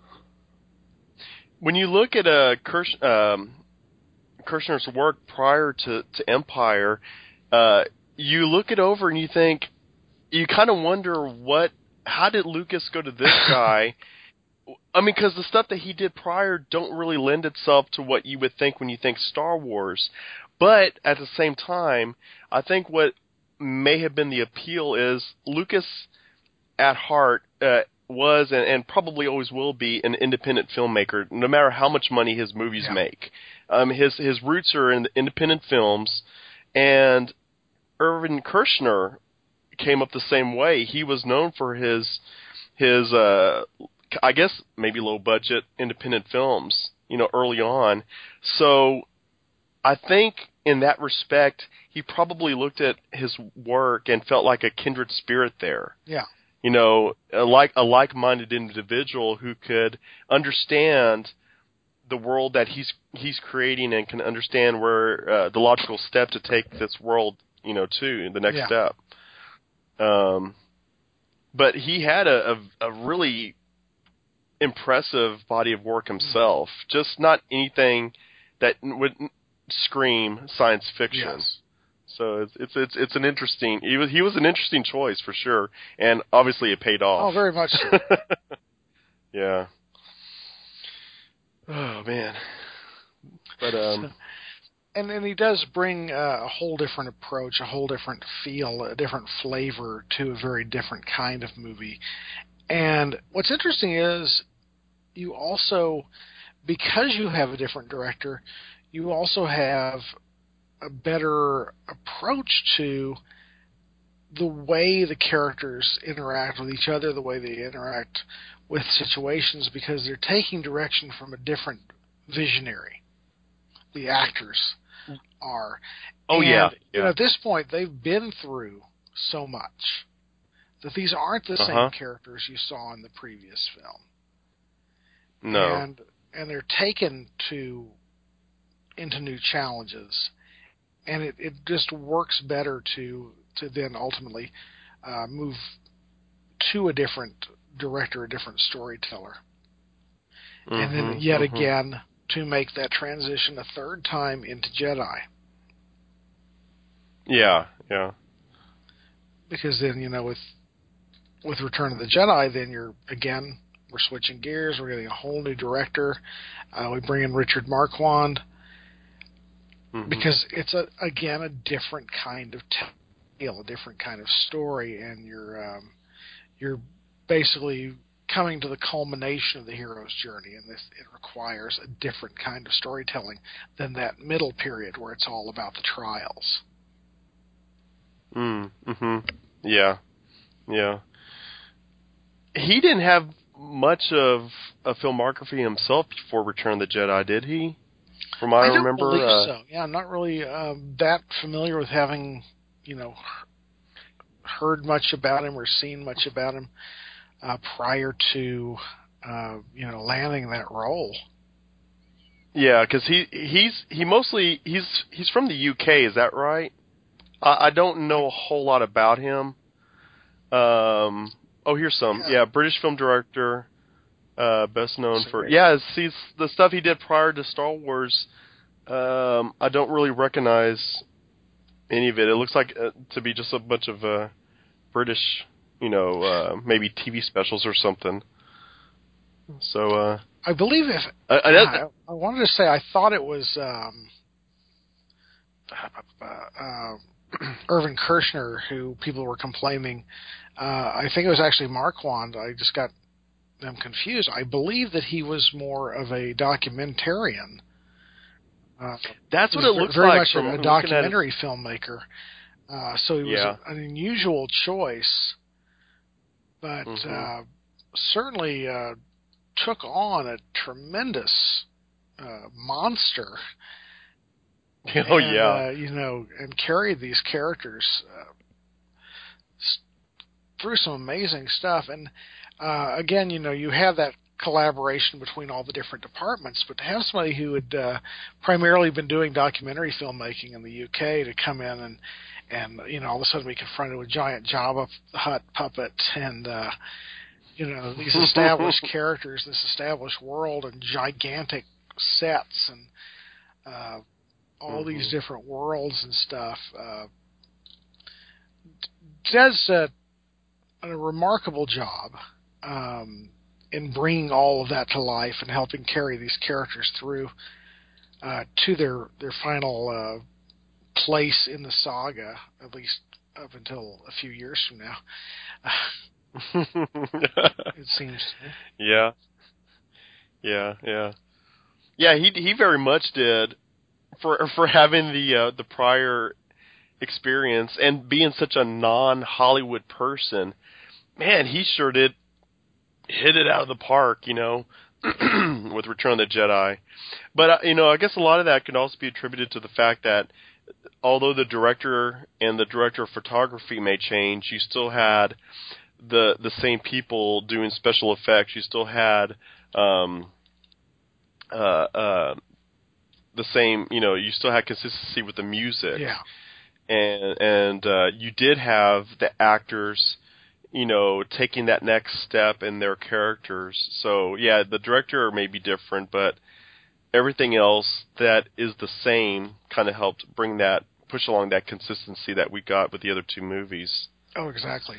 When you look at Kershner's work prior to Empire, you look it over and you think, you kind of wonder how did Lucas go to this guy? I mean, because the stuff that he did prior don't really lend itself to what you would think when you think Star Wars. But at the same time, I think what may have been the appeal is Lucas, at heart, was and probably always will be an independent filmmaker, no matter how much money his movies make. His roots are in the independent films, and Irvin Kershner came up the same way. He was known for his I guess maybe low budget independent films, early on. So I think in that respect, he probably looked at his work and felt like a kindred spirit there. Yeah. A like-minded individual who could understand the world that he's creating and can understand where the logical step to take this world, to the next step. But he had a really impressive body of work himself. Just not anything that would scream science fiction. Yes. So it's an interesting. He was an interesting choice for sure, and obviously it paid off. Oh, very much so. Yeah. Oh man. But and he does bring a whole different approach, a whole different feel, a different flavor to a very different kind of movie. And what's interesting is you also, because you have a different director, you also have a better approach to the way the characters interact with each other, the way they interact with situations, because they're taking direction from a different visionary. The actors are. Oh, and, yeah. At this point, they've been through so much that these aren't the same characters you saw in the previous film. No. And they're taken into new challenges. And it just works better to then ultimately move to a different director, a different storyteller. And then yet again, to make that transition a third time into Jedi. Yeah, yeah. Because then, with Return of the Jedi, then we're switching gears, we're getting a whole new director. We bring in Richard Marquand. Because it's a different kind of tale, a different kind of story, and you're basically coming to the culmination of the hero's journey, and it requires a different kind of storytelling than that middle period where it's all about the trials. Yeah, yeah. He didn't have much of a filmography himself before Return of the Jedi, did he? From what I remember, don't believe so. Yeah, I'm not really that familiar with having, heard much about him or seen much about him prior to landing that role. Yeah, because he's from the UK. Is that right? I don't know a whole lot about him. Here's some. Yeah, British film director, best known for the stuff he did prior to Star Wars. I don't really recognize any of it. It looks like to be just a bunch of British, maybe TV specials or something. So I believe I wanted to say I thought it was Irvin Kershner who people were complaining. I think it was actually Marquand. I just got them confused. I believe that he was more of a documentarian. That's what it looks very like. Very much a documentary filmmaker. So he was an unusual choice, but certainly took on a tremendous monster. And carried these characters through some amazing stuff. And again, you have that collaboration between all the different departments, but to have somebody who had primarily been doing documentary filmmaking in the UK to come in and all of a sudden be confronted with giant Jabba the Hutt puppet and these established characters, this established world and gigantic sets and all these different worlds and stuff, does a remarkable job in bringing all of that to life and helping carry these characters through to their final place in the saga, at least up until a few years from now. It seems. Yeah. He very much did. For having the prior experience and being such a non-Hollywood person, man, he sure did hit it out of the park, with Return of the Jedi. But I guess a lot of that can also be attributed to the fact that although the director and the director of photography may change, you still had the same people doing special effects. You still had the same, you still had consistency with the music. Yeah. And you did have the actors, taking that next step in their characters. So, yeah, the director may be different, but everything else that is the same kind of helped push along that consistency that we got with the other two movies. Oh, exactly.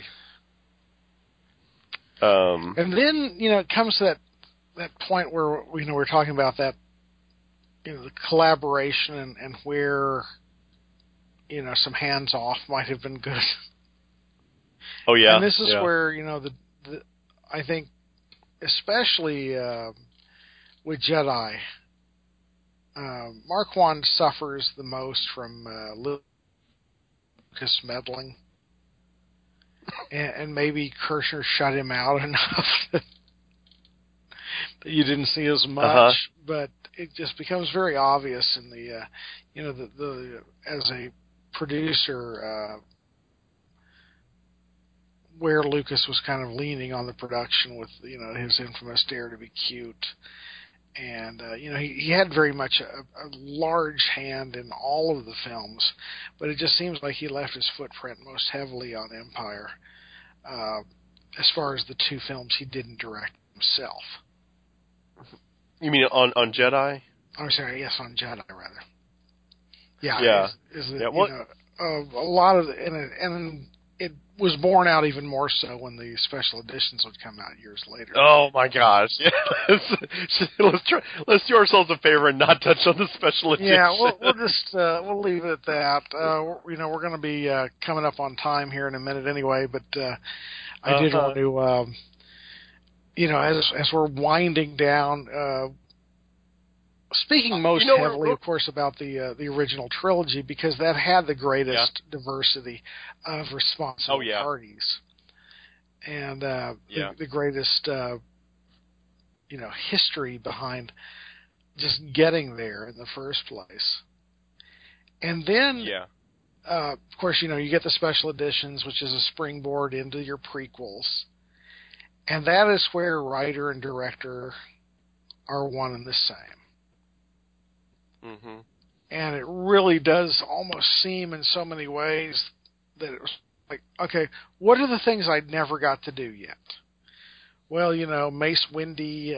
And then, it comes to that point where, we're talking about that, the collaboration and where, some hands off might have been good. Oh yeah. And this is where, I think, especially with Jedi, Marquand suffers the most from Lucas meddling. And maybe Kershner shut him out enough that you didn't see as much, but it just becomes very obvious in the, the as a producer, where Lucas was kind of leaning on the production with, his infamous Dare to be Cute. And, he had very much a large hand in all of the films, but it just seems like he left his footprint most heavily on Empire, as far as the two films he didn't direct himself. You mean on Jedi? I'm sorry, yes, on Jedi, rather. Yeah. Yeah. A lot of and it was borne out even more so when the special editions would come out years later. Oh my gosh! Yeah. Let's do ourselves a favor and not touch on the special edition. Yeah, we'll just we'll leave it at that. We're going to be coming up on time here in a minute anyway, but I did want to, as we're winding down. Speaking most heavily, of course, about the original trilogy, because that had the greatest diversity of responsible parties, and the greatest history behind just getting there in the first place. And then of course, you get the special editions, which is a springboard into your prequels. And that is where writer and director are one and the same. Mm-hmm. And it really does almost seem in so many ways that it was like, okay, what are the things I never got to do yet? Well, Mace Windy...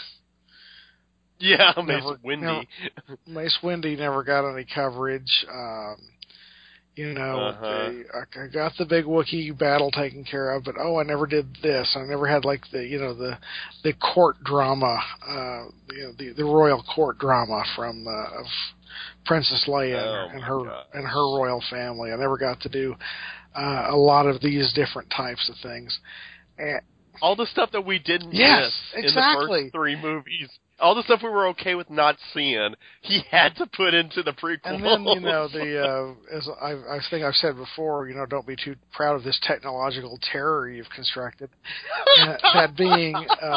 Mace Windy. Mace Windy never got any coverage. Uh-huh. I got the big Wookiee battle taken care of, but I never did this. I never had like the court drama, the royal court drama from of Princess Leia and her royal family. I never got to do a lot of these different types of things. And, all the stuff that we didn't yes, miss exactly. in the first 3 movies. All the stuff we were okay with not seeing, he had to put into the prequels. And then, as I think I've said before, don't be too proud of this technological terror you've constructed. That being,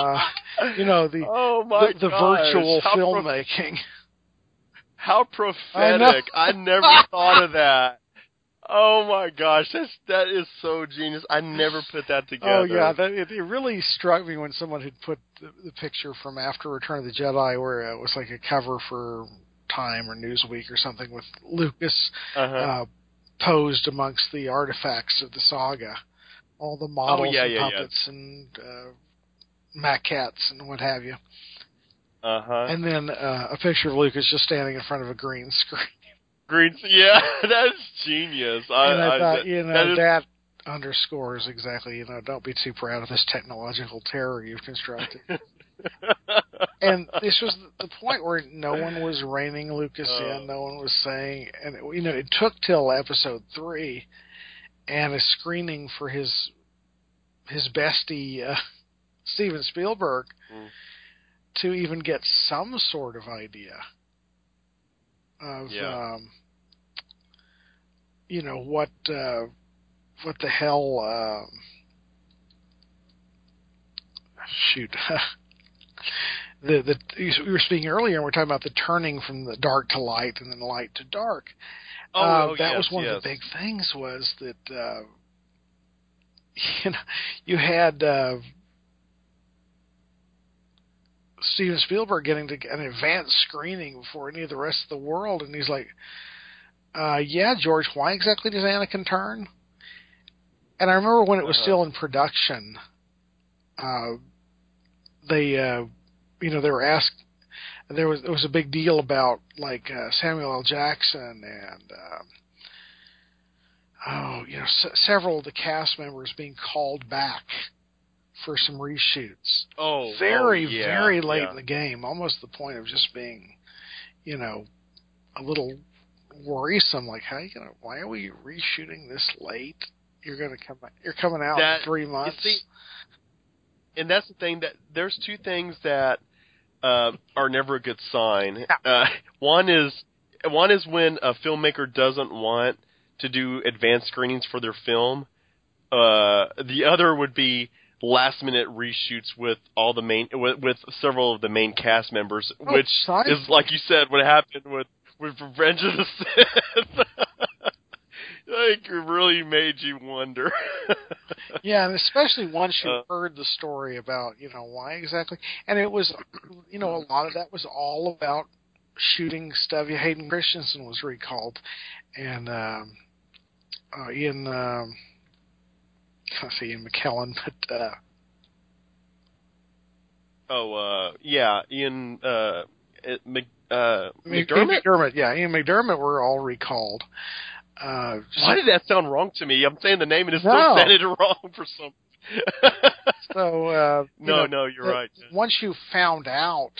the virtual filmmaking. How prophetic. I never thought of that. Oh my gosh, that is so genius. I never put that together. Oh yeah, it really struck me when someone had put the picture from after Return of the Jedi, where it was like a cover for Time or Newsweek or something with Lucas posed amongst the artifacts of the saga, all the models and puppets and maquettes and what have you. And then a picture of Lucas just standing in front of a green screen. That's genius. I thought, that underscores exactly, don't be too proud of this technological terror you've constructed. And this was the point where no one was reining Lucas in, no one was saying, and it took till episode 3 and a screening for his bestie, Steven Spielberg, to even get some sort of idea of what the hell we were speaking earlier, and we were talking about the turning from the dark to light and then light to dark. That was one of the big things, was that you had Steven Spielberg getting to an advanced screening before any of the rest of the world, and he's like, George, why exactly does Anakin turn? And I remember when it was still in production, they were asked, there was a big deal about Samuel L. Jackson and several of the cast members being called back for some reshoots. Very late in the game, almost to the point of just being, a little worrisome. Like, why are we reshooting this late? You're coming out in 3 months. You see, and that's the thing, that there's 2 things that are never a good sign. One is when a filmmaker doesn't want to do advanced screenings for their film. The other would be last-minute reshoots with all the with several of the main cast members, which is, like you said, what happened with Revenge of the Sith. It really made you wonder. Yeah, and especially once you heard the story about, why exactly. And it was, a lot of that was all about shooting stuff. Hayden Christensen was recalled. And Ian McKellen, but... Ian McDermott? Ian McDermott were all recalled. Why did that sound wrong to me? I'm saying the name and it still sounded wrong for some. So you're right. Once you found out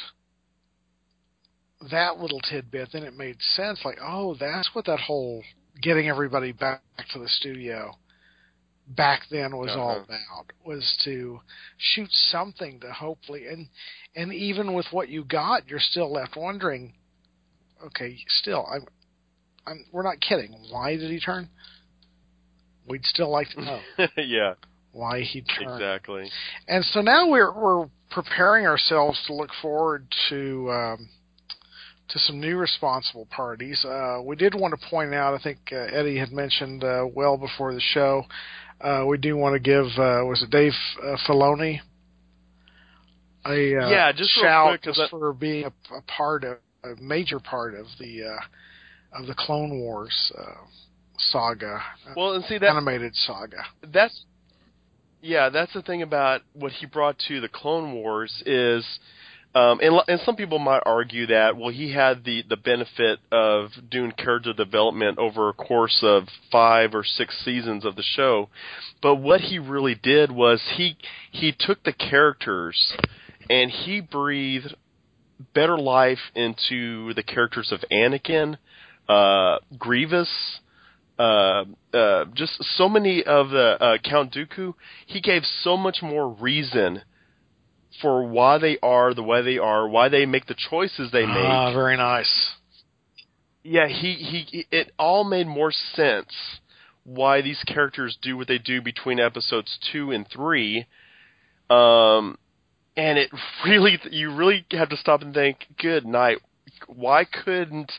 that little tidbit, then it made sense. Like, that's what that whole getting everybody back to the studio back then was all about, was to shoot something to hopefully, and even with what you got, you're still left wondering. Okay, still, we're not kidding. Why did he turn? We'd still like to know. Why he turned. Exactly. And so now we're preparing ourselves to look forward to to some new responsible parties. We did want to point out, I think Eddie had mentioned well before the show, we do want to give, was it Dave Filoni? Just shout real quick, for being a major part of the Clone Wars saga. Well, and see that animated saga. That's the thing about what he brought to the Clone Wars is, and some people might argue that, well, he had the benefit of doing character development over a course of 5 or 6 seasons of the show, but what he really did was he took the characters and he breathed better life into the characters of Anakin, Grievous, just so many of the Count Dooku. He gave so much more reason for why they are the way they are, why they make the choices they make. Ah, very nice. Yeah, it all made more sense why these characters do what they do between episodes 2 and 3. And you really have to stop and think, good night. Why couldn't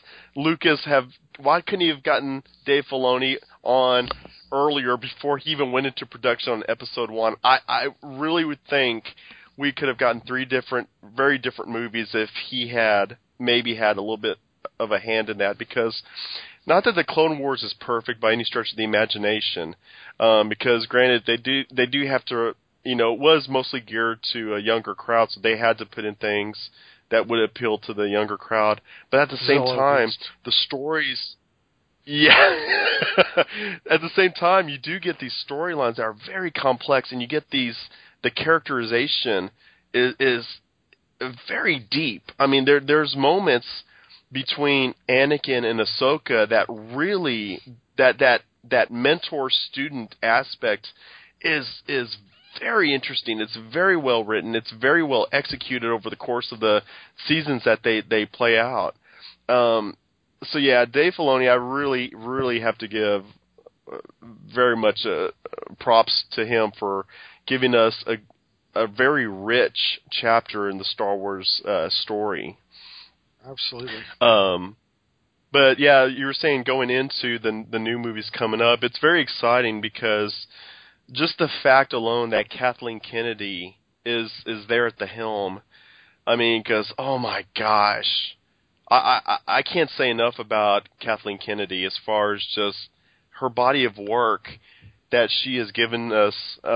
he have gotten Dave Filoni on earlier before he even went into production on episode 1? I really would think we could have gotten 3 very different movies if he had maybe had a little bit of a hand in that, because not that the Clone Wars is perfect by any stretch of the imagination, because granted they do have to, it was mostly geared to a younger crowd, so they had to put in things that would appeal to the younger crowd. But at the same time, the stories... Yeah. At the same time, you do get these storylines that are very complex, and you get the characterization is very deep. I mean, there's moments between Anakin and Ahsoka that really... That mentor-student aspect is very interesting. It's very well written. It's very well executed over the course of the seasons that they play out. So yeah, Dave Filoni, I really, really have to give very much props to him for giving us a very rich chapter in the Star Wars story. Absolutely. But yeah, you were saying going into the new movies coming up, it's very exciting because just the fact alone that Kathleen Kennedy is there at the helm. I mean, because, oh my gosh, I can't say enough about Kathleen Kennedy as far as just her body of work that she has given us,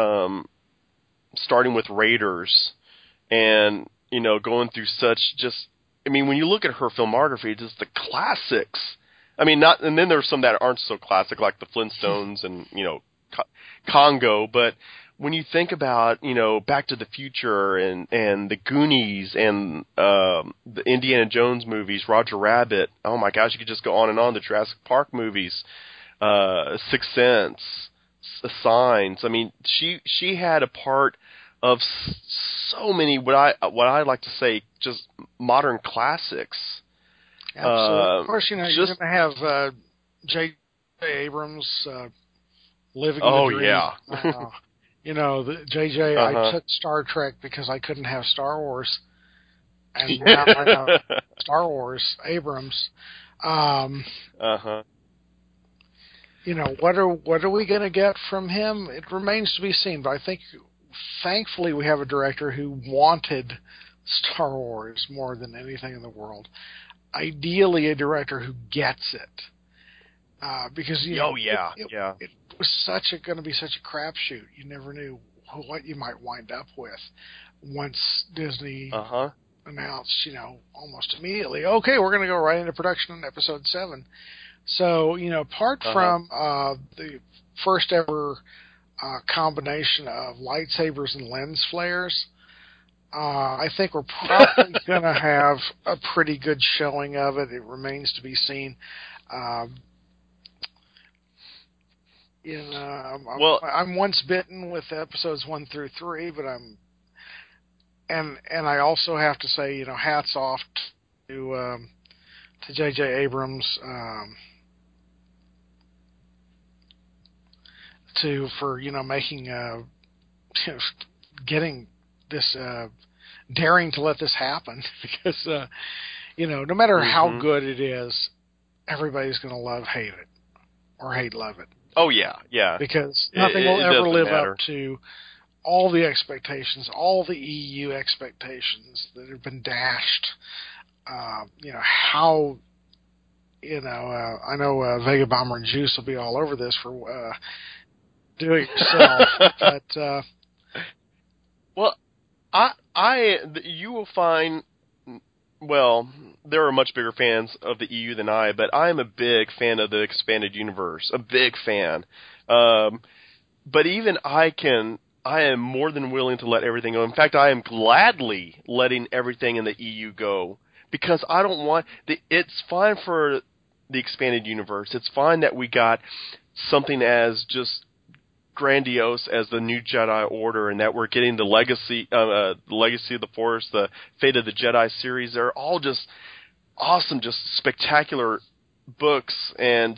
starting with Raiders and, going through when you look at her filmography, just the classics. I mean, and then there's some that aren't so classic, like the Flintstones and, Congo, but when you think about, Back to the Future and the Goonies and the Indiana Jones movies, Roger Rabbit, oh my gosh, you could just go on and on, the Jurassic Park movies, Sixth Sense, Signs. I mean, she had a part of so many what I like to say just modern classics. Absolutely. Of course, you're going to have J. Abrams living the dream. Yeah. The JJ, I took Star Trek because I couldn't have Star Wars, and now I have Star Wars, Abrams. What are we going to get from him? It remains to be seen, but I think, thankfully, we have a director who wanted Star Wars more than anything in the world. Ideally, a director who gets it. Because it was going to be such a crapshoot. You never knew what you might wind up with once Disney announced, almost immediately, okay, we're going to go right into production on episode 7. So, apart from the first ever combination of lightsabers and lens flares, I think we're probably going to have a pretty good showing of it. It remains to be seen. I'm once bitten with episodes 1 through 3, but and I also have to say, hats off to J.J. Abrams for making getting this daring to let this happen, because No matter how good it is, everybody's going to hate it, or love it. Oh, yeah. Because nothing will ever live matter. up to all the expectations, all the EU expectations that have been dashed. I know Vega Bomber and Juice will be all over this for doing it yourself, but well, you will find. Well, there are much bigger fans of the EU than I, but I am a big fan of the expanded universe. A big fan. But even I am more than willing to let everything go. In fact, I am gladly letting everything in the EU go because I don't want it's fine for the expanded universe. It's fine that we got something as just grandiose as the New Jedi Order, and that we're getting the Legacy of the Force, the Fate of the Jedi series. They're all just awesome, just spectacular books, and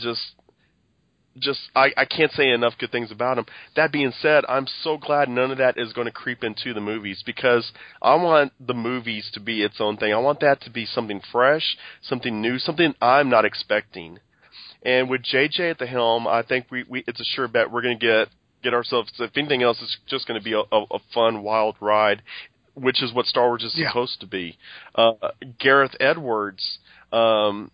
I can't say enough good things about them. That being said, I'm so glad none of that is going to creep into the movies, because I want the movies to be its own thing. I want that to be something fresh, something new, something I'm not expecting. And with JJ at the helm, I think we it's a sure bet we're going to get ourselves, if anything else, it's just going to be a fun, wild ride, which is what Star Wars is supposed to be. Gareth Edwards, now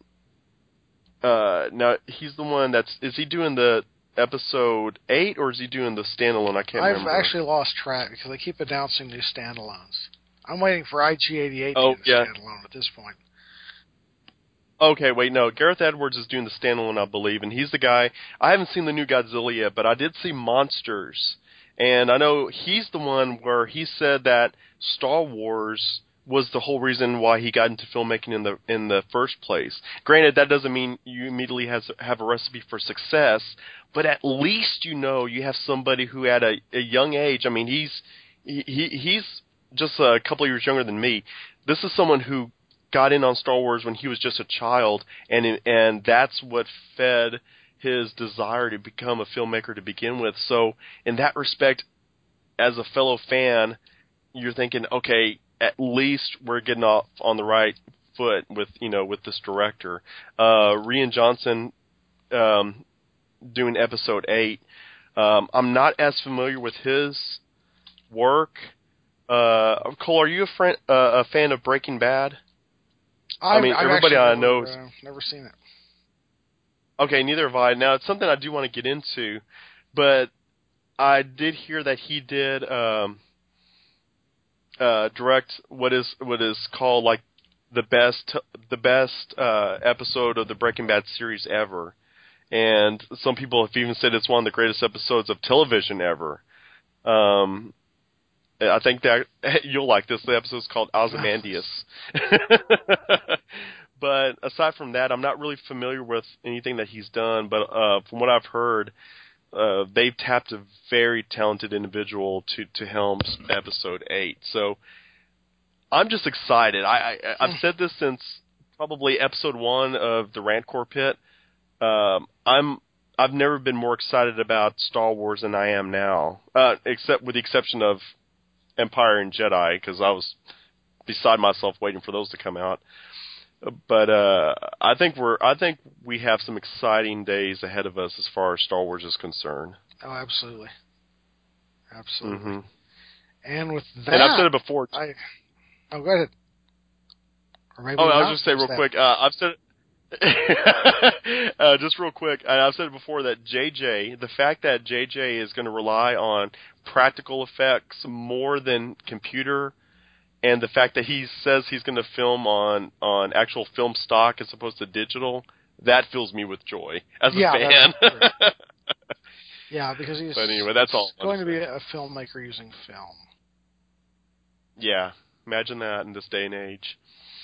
he's the one is he doing the episode 8 or is he doing the standalone? I can't remember. I've actually lost track because they keep announcing new standalones. I'm waiting for IG-88 to do the standalone at this point. Okay, wait, no. Gareth Edwards is doing the standalone, I believe, and he's the guy. I haven't seen the new Godzilla yet, but I did see Monsters, and I know he's the one where he said that Star Wars was the whole reason why he got into filmmaking in the first place. Granted, that doesn't mean you immediately have a recipe for success, but at least you have somebody who at a young age. I mean, he's just a couple of years younger than me. This is someone who got in on Star Wars when he was just a child, and that's what fed his desire to become a filmmaker to begin with. So in that respect, as a fellow fan, you're thinking, okay, at least we're getting off on the right foot with this director. Rian Johnson doing episode 8. I'm not as familiar with his work. Cole, are you a fan of Breaking Bad? I've everybody I know never seen it. Okay, neither have I. Now, it's something I do want to get into, but I did hear that he did direct what is called like the best episode of the Breaking Bad series ever, and some people have even said it's one of the greatest episodes of television ever. I think that you'll like this. The episode's called Ozymandias. But aside from that, I'm not really familiar with anything that he's done. But from what I've heard, they've tapped a very talented individual to helm episode 8. So I'm just excited. I've said this since probably episode 1 of the Rancor Pit. I've never been more excited about Star Wars than I am now, except with the exception of Empire and Jedi, because I was beside myself waiting for those to come out. But I think we have some exciting days ahead of us as far as Star Wars is concerned. Oh, absolutely. Mm-hmm. And with that, and I've said it before. Go ahead. Or maybe I was just saying real quick. I've said just real quick. I've said it before that the fact that JJ is going to rely on practical effects more than computer, and the fact that he says he's going to film on actual film stock as opposed to digital, that fills me with joy as a fan. Yeah, because he's but anyway, that's all going to be a filmmaker using film. Yeah, imagine that in this day and age.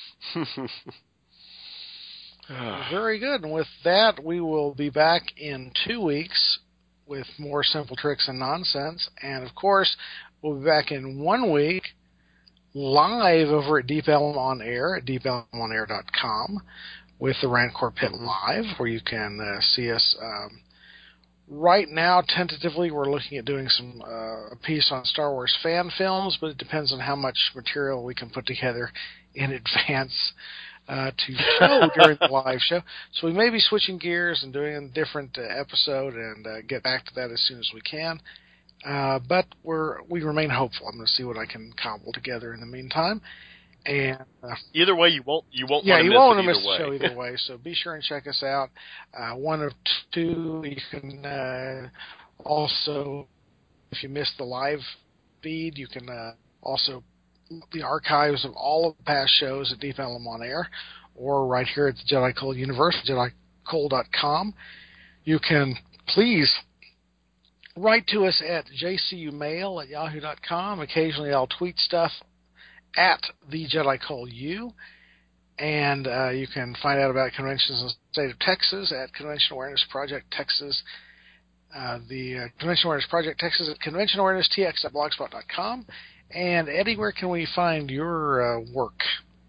Very good. And with that, we will be back in 2 weeks with more Simple Tricks and Nonsense. And, of course, we'll be back in 1 week live over at Deep Elm On Air at deepelmonair.com with the Rancor Pit Live, where you can see us. Right now, tentatively, we're looking at doing a piece on Star Wars fan films, but it depends on how much material we can put together in advance to show during the live show. So we may be switching gears and doing a different episode and get back to that as soon as we can. But we remain hopeful. I'm going to see what I can cobble together in the meantime. And either way, you won't. Yeah, you won't want to miss the show either way. So be sure and check us out. One of two. You can also, if you missed the live feed, you can also the archives of all of the past shows at Deep Ellum on Air, or right here at the Jedi Cole Universe, JediCole.com. You can please write to us at jcumail@yahoo.com. Occasionally I'll tweet stuff at the Jedi Cole U. And you can find out about conventions in the state of Texas at Convention Awareness Project Texas. The Convention Awareness Project Texas at conventionawareness.tx.blogspot.com. And Eddie, where can we find your work?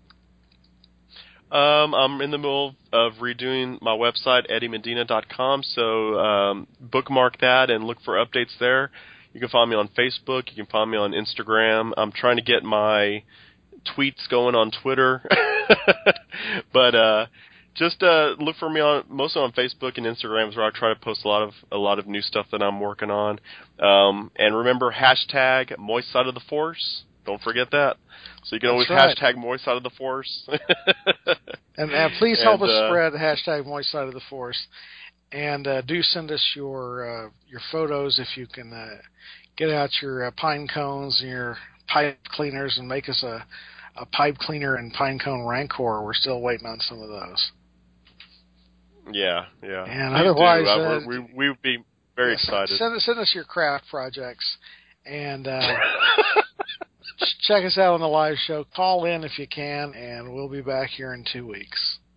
I'm in the middle of redoing my website, eddiemedina.com, so bookmark that and look for updates there. You can find me on Facebook. You can find me on Instagram. I'm trying to get my tweets going on Twitter. But just look for me mostly on Facebook and Instagram is where I try to post a lot of new stuff that I'm working on. And remember, hashtag Moist Side of the Force. Don't forget that. So you can always hashtag Moist Side of the Force. and please help us spread hashtag Moist Side of the Force. And do send us your photos if you can get out your pine cones and your pipe cleaners and make us a pipe cleaner and pine cone rancor. We're still waiting on some of those. Yeah. And otherwise, we would be very excited. Send us your craft projects and check us out on the live show. Call in if you can, and we'll be back here in 2 weeks.